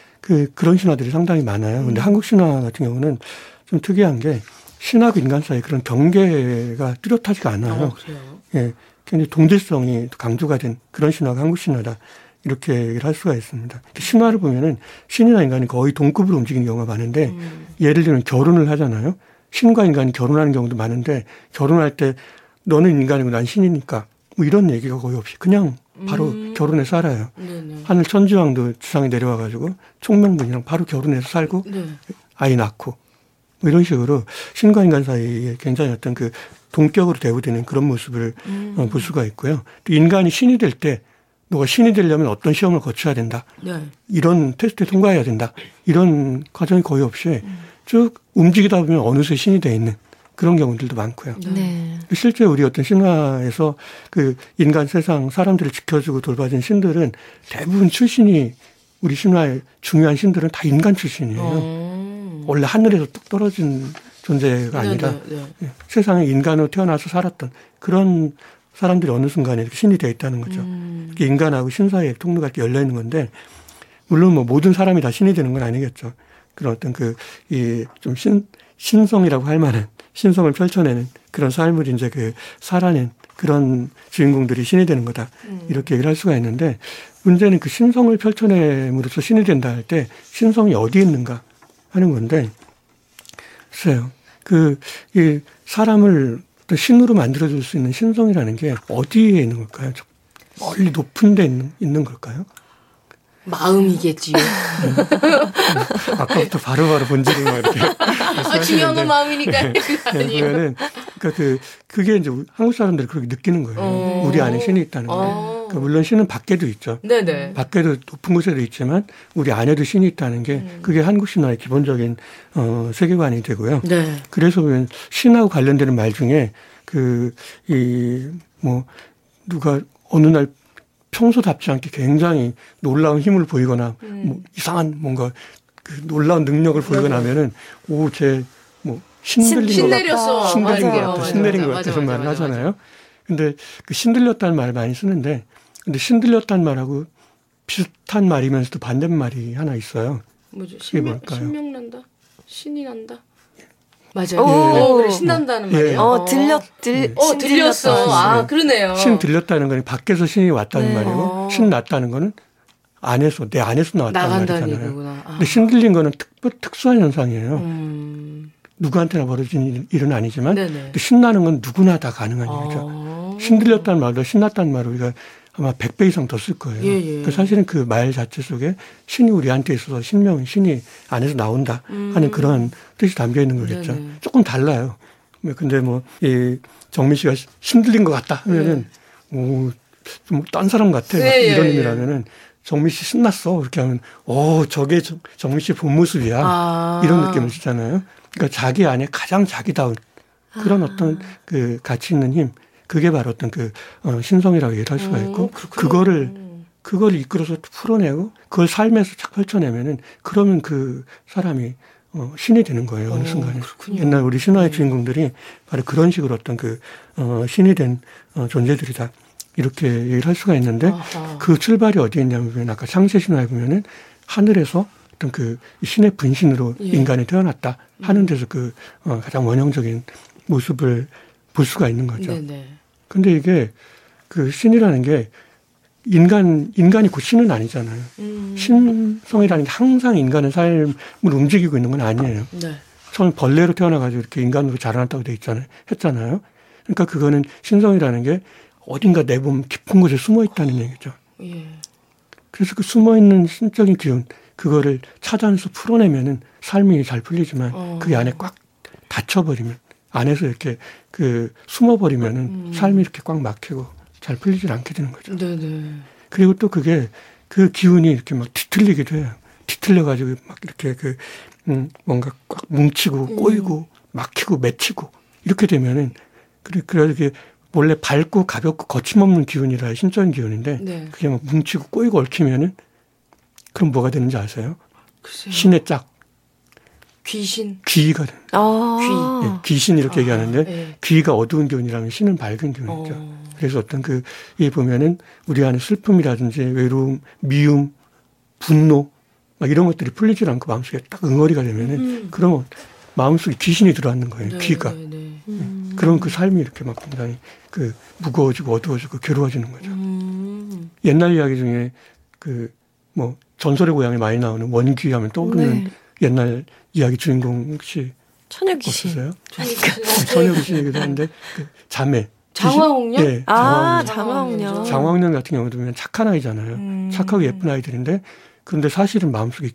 그런 신화들이 상당히 많아요. 근데 한국 신화 같은 경우는 좀 특이한 게 신하고 인간 사이에 그런 경계가 뚜렷하지가 않아요. 그래요? 예, 굉장히 동질성이 강조가 된 그런 신화가 한국 신화다. 이렇게 얘기를 할 수가 있습니다. 신화를 보면은 신이나 인간이 거의 동급으로 움직이는 경우가 많은데 예를 들면 결혼을 하잖아요. 신과 인간이 결혼하는 경우도 많은데 결혼할 때 너는 인간이고 난 신이니까 뭐 이런 얘기가 거의 없이 그냥 바로 결혼해 살아요. 네네. 하늘 천지왕도 지상에 내려와 가지고 총명분이랑 바로 결혼해서 살고 네. 아이 낳고 뭐 이런 식으로 신과 인간 사이에 굉장히 어떤 그 동격으로 대우되는 그런 모습을 볼 수가 있고요. 또 인간이 신이 될 때 너가 신이 되려면 어떤 시험을 거쳐야 된다. 네. 이런 테스트에 통과해야 된다. 이런 과정이 거의 없이 쭉 움직이다 보면 어느새 신이 돼 있는 그런 경우들도 많고요. 네. 실제 우리 어떤 신화에서 그 인간 세상 사람들을 지켜주고 돌봐준 신들은 대부분 출신이 우리 신화의 중요한 신들은 다 인간 출신이에요. 원래 하늘에서 뚝 떨어진 존재가 아니라 네. 세상에 인간으로 태어나서 살았던 그런 사람들이 어느 순간에 이렇게 신이 되어 있다는 거죠. 인간하고 신 사이의 통로가 이렇게 열려 있는 건데, 물론 뭐 모든 사람이 다 신이 되는 건 아니겠죠. 그런 어떤 좀 신성이라고 할 만한 신성을 펼쳐내는 그런 삶을 이제 살아낸 그런 주인공들이 신이 되는 거다. 이렇게 얘기를 할 수가 있는데, 문제는 그 신성을 펼쳐냄으로써 신이 된다 할 때 신성이 어디에 있는가 하는 건데, 글쎄요. 이 사람을 또 신으로 만들어줄 수 있는 신성이라는 게 어디에 있는 걸까요? 멀리 높은 데 있는 걸까요? 마음이겠지요. 아까부터 바로바로 본질인 거 이렇게. 중요한 건 마음이니까요. 네, 보면은 그게 이제 한국 사람들이 그렇게 느끼는 거예요. 우리 안에 신이 있다는 거. 그러니까 물론 신은 밖에도 있죠. 네네. 밖에도 높은 곳에도 있지만 우리 안에도 신이 있다는 게 그게 한국 신화의 기본적인 세계관이 되고요. 네. 그래서 보면 신하고 관련되는 말 중에 누가 어느 날 평소답지 않게 굉장히 놀라운 힘을 보이거나 뭐 이상한 뭔가 놀라운 능력을 보이거나 하면은 신 내렸어. 신들린 것 같다. 신내린 것 같다. 그런 말을 하잖아요. 근데 신들렸다는 말을 많이 쓰는데 근데 신들렸다는 말하고 비슷한 말이면서도 반대말이 하나 있어요. 뭐죠? 신명난다? 신이 난다? 맞아요. 그래, 신난다는 말이에요. 들렸어. 그러네요. 신 들렸다는 건 밖에서 신이 왔다는 말이고, 신 났다는 거는 내 안에서 나왔다는 말이잖아요. 근데 신 들린 거는 특수한 현상이에요. 누구한테나 벌어진 일은 아니지만, 근데 신나는 건 누구나 다 가능한 일이죠. 신 들렸다는 말도 신났다는 말을 우리가 아마 100배 이상 더 쓸 거예요. 예. 사실은 그 말 자체 속에 신이 우리한테 있어서 신이 안에서 나온다 하는 그런 뜻이 담겨 있는 거겠죠. 네네. 조금 달라요. 근데 정민 씨가 신들린 것 같다 하면은 좀 딴 사람 같아. 이런 의미라면은 정민 씨 신났어. 그렇게 하면 저게 정민 씨의 본 모습이야. 이런 느낌을 주잖아요. 그러니까 자기 안에 가장 자기다운 그런 어떤 가치 있는 힘. 그게 바로 어떤 신성이라고 얘기를 할 수가 있고, 그걸 이끌어서 풀어내고, 그걸 삶에서 착 펼쳐내면은, 그러면 그 사람이, 신이 되는 거예요, 어느 순간에. 그렇군요. 옛날 우리 신화의 주인공들이 바로 그런 식으로 어떤 신이 된 존재들이다. 이렇게 얘기를 할 수가 있는데, 그 출발이 어디에 있냐면, 아까 창세 신화에 보면은, 하늘에서 어떤 그 신의 분신으로 예. 인간이 태어났다 하는 데서 그 가장 원형적인 모습을 볼 수가 있는 거죠. 네네. 근데 이게 그 신이라는 게 인간이 곧 신은 아니잖아요. 신성이라는 게 항상 인간의 삶을 움직이고 있는 건 아니에요. 네. 처음에 벌레로 태어나가지고 이렇게 인간으로 자라났다고 했잖아요. 그러니까 그거는 신성이라는 게 어딘가 내 몸 깊은 곳에 숨어 있다는 얘기죠. 예. 그래서 그 숨어 있는 신적인 기운, 그거를 찾아내서 풀어내면은 삶이 잘 풀리지만 그게 안에 꽉 닫혀버리면, 안에서 이렇게 그 숨어버리면은 삶이 이렇게 꽉 막히고 잘 풀리질 않게 되는 거죠. 네네. 그리고 또 그게 그 기운이 이렇게 막 뒤틀리기도 해요. 뒤틀려가지고 막 이렇게 뭔가 꽉 뭉치고 꼬이고 막히고 맺히고 이렇게 되면은 그래서 이게 원래 밝고 가볍고 거침없는 기운이라 신적인 기운인데 네. 그게 막 뭉치고 꼬이고 얽히면은 그럼 뭐가 되는지 아세요? 글쎄요. 신의 짝. 귀신. 귀가 되는. 아. 예, 귀신 이렇게 얘기하는데 예. 귀가 어두운 기운이라면 신은 밝은 기운이죠. 그래서 어떤 이 보면은 우리 안에 슬픔이라든지 외로움, 미움, 분노 막 이런 것들이 풀리질 않고 마음속에 딱 응어리가 되면은 그러면 마음속에 귀신이 들어앉는 거예요. 네, 귀가. 네, 네. 그럼 그 삶이 이렇게 막 굉장히 무거워지고 어두워지고 괴로워지는 거죠. 옛날 이야기 중에 뭐 전설의 고향에 많이 나오는 원귀 하면 떠오르는 네. 옛날 이야기 주인공 혹시 천여귀신. 없으세요? 천여귀신이기도 한데 그 자매. 장화홍련? 네, 아, 장화홍련. 장화홍련. 장화홍련 같은 경우도 보면 착한 아이잖아요. 착하고 예쁜 아이들인데 그런데 사실은 마음속에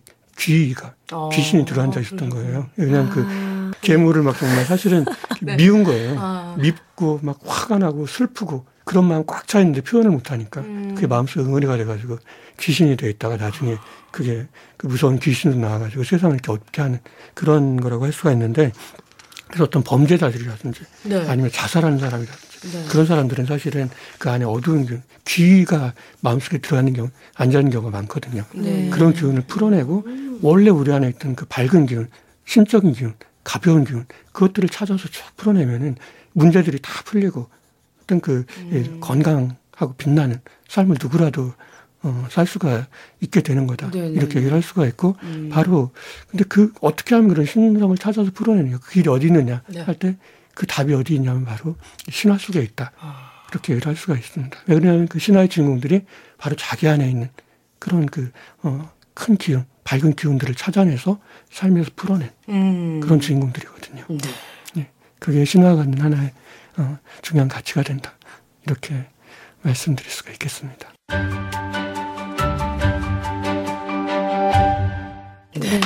귀신이 들어앉아 있었던 거예요. 왜냐하면 괴물을 막 정말 사실은 네. 미운 거예요. 밉고 막 화가 나고 슬프고 그런 마음 꽉 차 있는데 표현을 못 하니까 그게 마음속에 응어리가 돼가지고 귀신이 돼 있다가 나중에 그게 그 무서운 귀신으로 나와가지고 세상을 이렇게 어둡게 하는 그런 거라고 할 수가 있는데, 그래서 어떤 범죄자들이라든지 네. 아니면 자살하는 사람이라든지 네. 그런 사람들은 사실은 그 안에 어두운 기운, 귀가 마음속에 들어가는 경우, 앉아있는 경우가 많거든요. 네. 그런 기운을 풀어내고 원래 우리 안에 있던 그 밝은 기운, 신적인 기운, 가벼운 기운, 그것들을 찾아서 쫙 풀어내면은 문제들이 다 풀리고 어떤 건강하고 빛나는 삶을 누구라도 살 수가 있게 되는 거다. 네네. 이렇게 얘기를 할 수가 있고, 바로, 근데 어떻게 하면 그런 신성을 찾아서 풀어내느냐, 그 길이 어디 있느냐 네. 할 때 그 답이 어디 있냐면 바로 신화 속에 있다. 이렇게 얘기를 할 수가 있습니다. 왜 그러냐면 그 신화의 주인공들이 바로 자기 안에 있는 그런 큰 기운, 밝은 기운들을 찾아내서 삶에서 풀어낸 그런 주인공들이거든요. 네. 네. 그게 신화가 갖는 하나의 중요한 가치가 된다. 이렇게 말씀드릴 수가 있겠습니다. 네.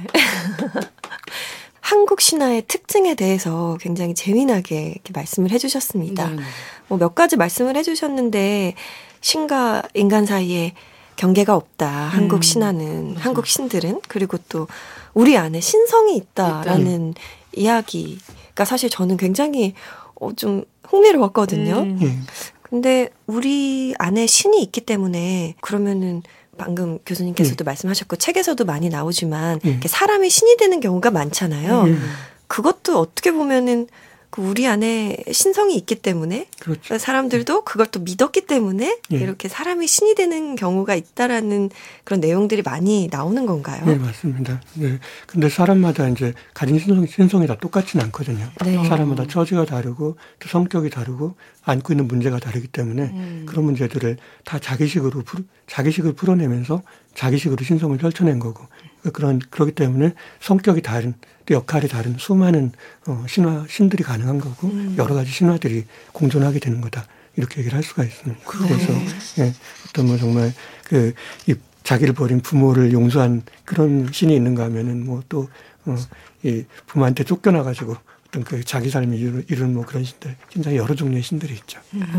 한국 신화의 특징에 대해서 굉장히 재미나게 이렇게 말씀을 해주셨습니다. 네. 뭐 몇 가지 말씀을 해주셨는데 신과 인간 사이에 경계가 없다. 한국 신화는, 한국 신들은, 그리고 또 우리 안에 신성이 있다라는 이야기가 사실 저는 굉장히 좀 흥미로웠거든요. 근데 우리 안에 신이 있기 때문에 그러면은 방금 교수님께서도 말씀하셨고 책에서도 많이 나오지만 이렇게 사람이 신이 되는 경우가 많잖아요. 그것도 어떻게 보면은 그 우리 안에 신성이 있기 때문에 그렇죠. 사람들도 그걸 또 믿었기 때문에 이렇게 사람이 신이 되는 경우가 있다라는 그런 내용들이 많이 나오는 건가요? 네, 맞습니다. 네. 근데 사람마다 이제 가진 신성이 다 똑같지는 않거든요. 네. 사람마다 처지가 다르고 또 성격이 다르고 안고 있는 문제가 다르기 때문에 그런 문제들을 다 자기식으로 풀어내면서 자기식으로 신성을 펼쳐낸 거고, 그렇기 때문에 성격이 다른, 또 역할이 다른 수많은 신들이 가능한 거고 여러 가지 신화들이 공존하게 되는 거다. 이렇게 얘기를 할 수가 있습니다. 그래서 어떤 정말 이 자기를 버린 부모를 용서한 그런 신이 있는가 하면은 이 부모한테 쫓겨나가지고 어떤 자기 삶을 이루는 그런 신들, 굉장히 여러 종류의 신들이 있죠.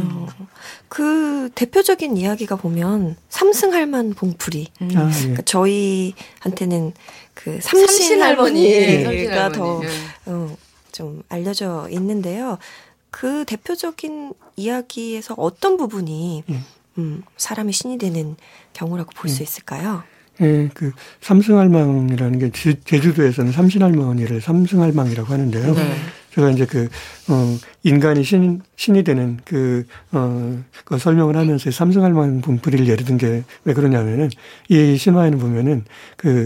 그 대표적인 이야기가 보면 삼승할만 봉풀이. 그러니까 저희한테는 그 삼신 할머니가 더 좀 알려져 있는데요. 그 대표적인 이야기에서 어떤 부분이 사람이 신이 되는 경우라고 볼 수 있을까요? 예, 삼승할망이라는 게 제주도에서는 삼신할머니를 삼승할망이라고 하는데요. 네. 제가 이제 인간이 신이 되는 그 설명을 하면서 삼승할망 분풀이를 예를 든 게 왜 그러냐면은 이 신화에는 보면은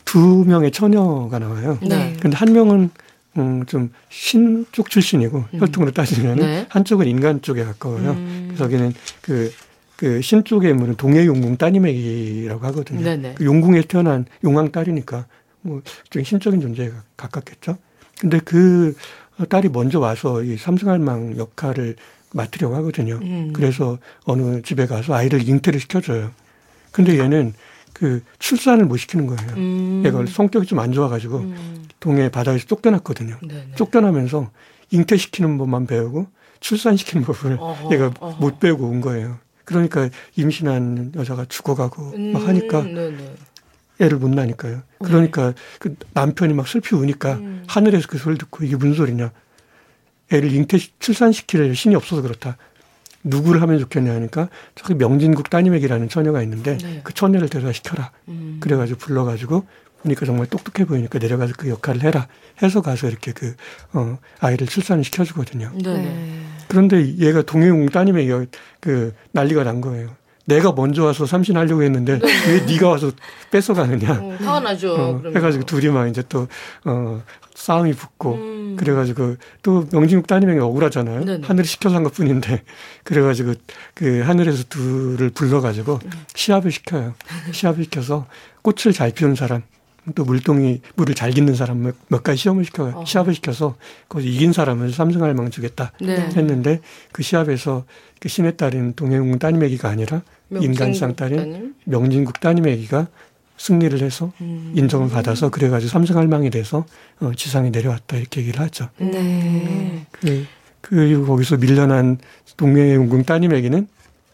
두 명의 처녀가 나와요. 네. 근데 한 명은 좀 신 쪽 출신이고 혈통으로 따지면 네. 한쪽은 인간 쪽에 가까워요. 그래서 여기는 그 신 쪽의 인물은 동해용궁 따님애기라고 하거든요. 네네. 그 용궁에 태어난 용왕 딸이니까 뭐 좀 신적인 존재에 가깝겠죠. 근데 그 딸이 먼저 와서 이 삼승할망 역할을 맡으려고 하거든요. 그래서 어느 집에 가서 아이를 잉태를 시켜줘요. 근데 얘는 그 출산을 못 시키는 거예요. 얘가 성격이 좀 안 좋아가지고 동해 바다에서 쫓겨났거든요. 네네. 쫓겨나면서 잉태시키는 법만 배우고 출산시키는 법을 얘가 못 배우고 온 거예요. 그러니까 임신한 여자가 죽어가고 막 하니까 네네. 애를 못 낳으니까요. 그러니까 그 남편이 막 슬피 우니까 하늘에서 그 소리를 듣고 이게 무슨 소리냐. 애를 출산시킬 신이 없어서 그렇다. 누구를 하면 좋겠냐 하니까 저기 명진국 따님에게라는 처녀가 있는데 네. 그 처녀를 데려다 시켜라. 그래가지고 불러가지고 보니까 정말 똑똑해 보이니까 내려가서 그 역할을 해라. 해서 가서 이렇게 아이를 출산을 시켜주거든요. 네네. 그런데 얘가 동해용 따님에게 난리가 난 거예요. 내가 먼저 와서 삼신하려고 했는데 왜 네가 와서 뺏어가느냐. 화가 나죠. 해가지고 둘이 막 이제 또 싸움이 붙고 그래가지고 또 명진국 따님에게 억울하잖아요. 네네. 하늘이 시켜서 한 것뿐인데 그래가지고 그 하늘에서 둘을 불러가지고 시합을 시켜요. 시합을 시켜서 꽃을 잘 피우는 사람 또 물을 잘 깃는 사람 몇 가지 시합을 시켜서 거기서 이긴 사람을 삼승할망 주겠다 네. 했는데 그 시합에서 그 신의 딸인 동해용 따님애기가 아니라 인간상 딸인 명진국 따님애기가 승리를 해서 인정을 받아서 그래가지고 삼승할망이 돼서 지상에 내려왔다 이렇게 얘기를 하죠. 네. 그리고 거기서 밀려난 동해용궁 따님에게는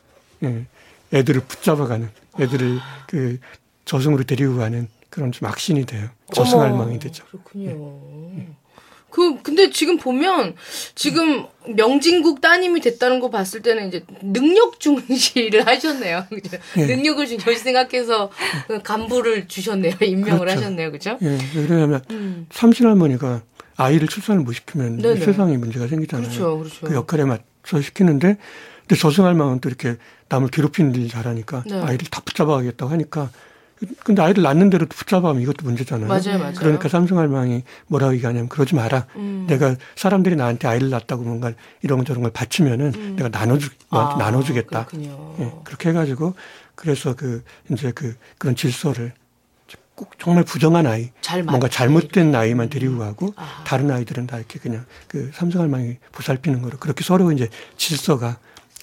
애들을 붙잡아가는 애들을 그 저승으로 데리고 가는 그런 좀 악신이 돼요. 저승할망이 되죠. 그렇군요. 근데 지금 보면, 지금 명진국 따님이 됐다는 거 봤을 때는 이제 능력 중시를 하셨네요. 그죠? 네. 능력을 중시 생각해서 간부를 주셨네요. 임명을 그렇죠. 하셨네요. 그죠? 예, 왜냐하면 삼신할머니가 아이를 출산을 못 시키면 네네. 세상에 문제가 생기잖아요. 그렇죠. 그 역할에 맞춰 시키는데, 근데 저승할망은 또 이렇게 남을 괴롭히는 일 잘하니까 네. 아이를 다 붙잡아가겠다고 하니까 근데 아이를 낳는 대로 붙잡아하면 이것도 문제잖아요. 맞아요. 그러니까 삼승할망이 뭐라고 얘기하냐면 그러지 마라. 내가 사람들이 나한테 아이를 낳았다고 뭔가 이런저런 걸 바치면은 내가 너한테 나눠주겠다. 예, 그렇게 해가지고 그래서 그런 질서를 꼭 정말 부정한 아이, 뭔가 잘못된 아이만 데리고 가고 다른 아이들은 다 이렇게 그냥 그 삼승할망이 보살피는 거로 그렇게 서로 이제 질서가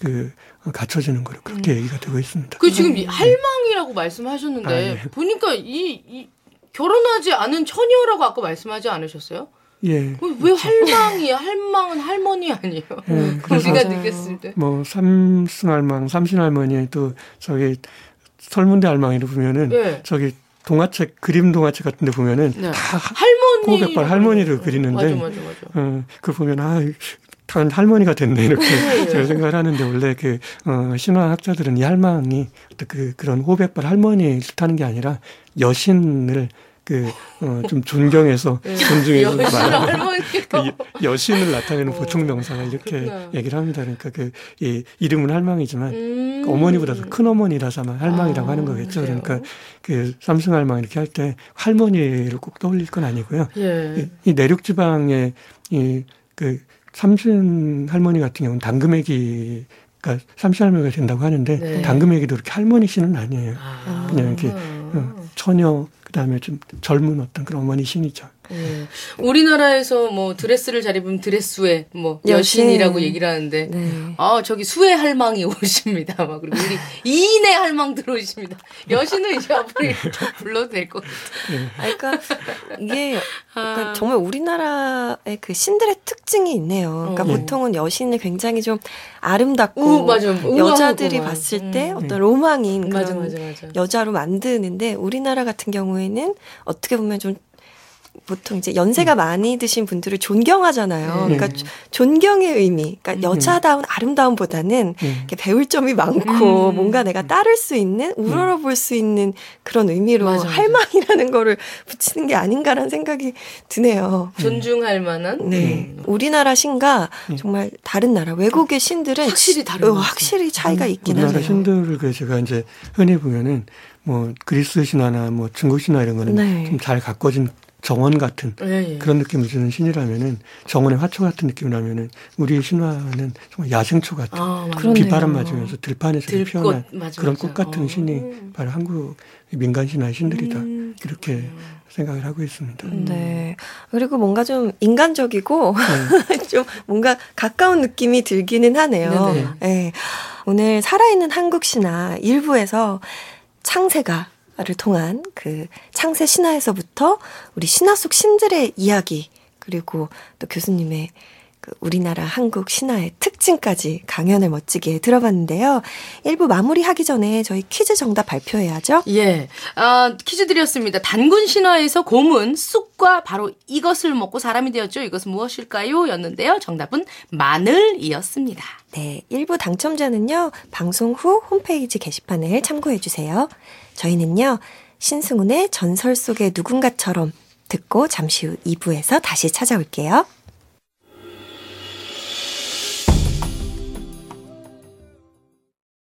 갖춰지는 거로 그렇게 얘기가 되고 있습니다. 지금 할망이라고 말씀하셨는데 보니까 이 결혼하지 않은 처녀라고 아까 말씀하지 않으셨어요? 예. 왜 할망이야? 할망은 할머니 아니에요? 예, 우리가 느꼈을 때. 뭐 삼승할망, 삼신할머니 또 저기 설문대 할망이를 보면은 저기 동화책 그림 동화책 같은데 보면은 다 할머니 호백발 할머니를 그리는데 맞아. 그걸 보면 다른 할머니가 됐네 이렇게 제가 생각을 하는데 원래 신화학자들은 이 할망이 그런 호백발 할머니를 뜻하는 게 아니라 여신을 좀 존경해서 존중해서 말하는 여신을 나타내는 보충 명사가 이렇게 얘기를 합니다. 그러니까 이 이름은 할망이지만 어머니보다 더 큰 어머니라서 할망이라고 하는 거겠죠. 그래요? 그러니까 삼승할망 이렇게 할 때 할머니를 꼭 떠올릴 건 아니고요. 이 내륙 지방의 삼신 할머니 같은 경우는 당금애기가 삼신 할머니가 된다고 하는데 당금애기도 그렇게 할머니 신은 아니에요. 그냥 이렇게 처녀 그다음에 좀 젊은 어떤 그런 어머니 신이죠. 우리나라에서 뭐 드레스를 잘 입으면 드레스의 뭐 여신이라고 얘기를 하는데 저기 수의 할망이 오십니다. 막 그리고 우리 이인의 할망 들어오십니다. 여신은 이제 앞으로 불러도 될 것 같아요. 그러니까 이게 정말 우리나라의 그 신들의 특징이 있네요. 그러니까 보통은 여신을 굉장히 좀 아름답고 여자들이 봤을 때 어떤 로망인 그런 맞아. 여자로 만드는데 우리나라 같은 경우에는 어떻게 보면 좀 보통 이제 연세가 많이 드신 분들을 존경하잖아요. 그러니까 존경의 의미, 그러니까 여자다운 아름다움보다는 이렇게 배울 점이 많고 뭔가 내가 따를 수 있는, 우러러볼 수 있는 그런 의미로 맞아. 할망이라는 거를 붙이는 게 아닌가라는 생각이 드네요. 존중할 만한. 네, 우리나라 신과 정말 다른 나라 외국의 신들은 확실히 다른 것 같아요. 확실히 차이가 있긴 우리나라 하네요. 신들을 그 제가 이제 흔히 보면은 뭐 그리스 신화나 뭐 중국 신화 이런 거는 네. 좀 잘 가꿔진 정원 같은 네. 그런 느낌을 주는 신이라면은 정원의 화초 같은 느낌이라면은 우리 신화는 정말 야생초 같은 그러네요. 빗바람 맞으면서 들판에서 들꽃, 피어난 맞아, 그런 맞아. 꽃 같은 신이 바로 한국 민간 신화의 신들이다 이렇게 생각을 하고 있습니다. 네. 그리고 뭔가 좀 인간적이고 좀 뭔가 가까운 느낌이 들기는 하네요. 네네. 네. 오늘 살아있는 한국 신화 일부에서 창세가를 통한 그 창세 신화에서부터 우리 신화 속 신들의 이야기, 그리고 또 교수님의 그 우리나라 한국 신화의 특징까지 강연을 멋지게 들어봤는데요. 1부 마무리하기 전에 저희 퀴즈 정답 발표해야죠. 예. 퀴즈 드렸습니다. 단군 신화에서 곰은 쑥과 바로 이것을 먹고 사람이 되었죠. 이것은 무엇일까요? 였는데요. 정답은 마늘이었습니다. 네, 1부 당첨자는요, 방송 후 홈페이지 게시판을 참고해주세요. 저희는요, 신승훈의 전설 속의 누군가처럼 듣고 잠시 후 2부에서 다시 찾아올게요.